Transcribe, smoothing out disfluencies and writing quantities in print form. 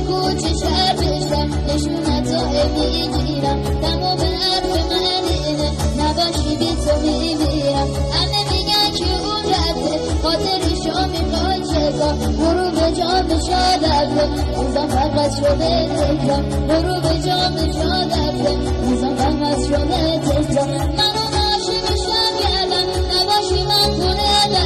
کوچه شهر بشم نشونتو میگیرم تمام حرف من اینه نباشی بی تو میمیرم همه میگن که اون رفته خاطرشو میخوای چکار برو به جام شادفته روزم فقط شده تکرار برو به جام شادفته روزم فقط شده تکرار منو عاشق شب کردم نباشی من خونه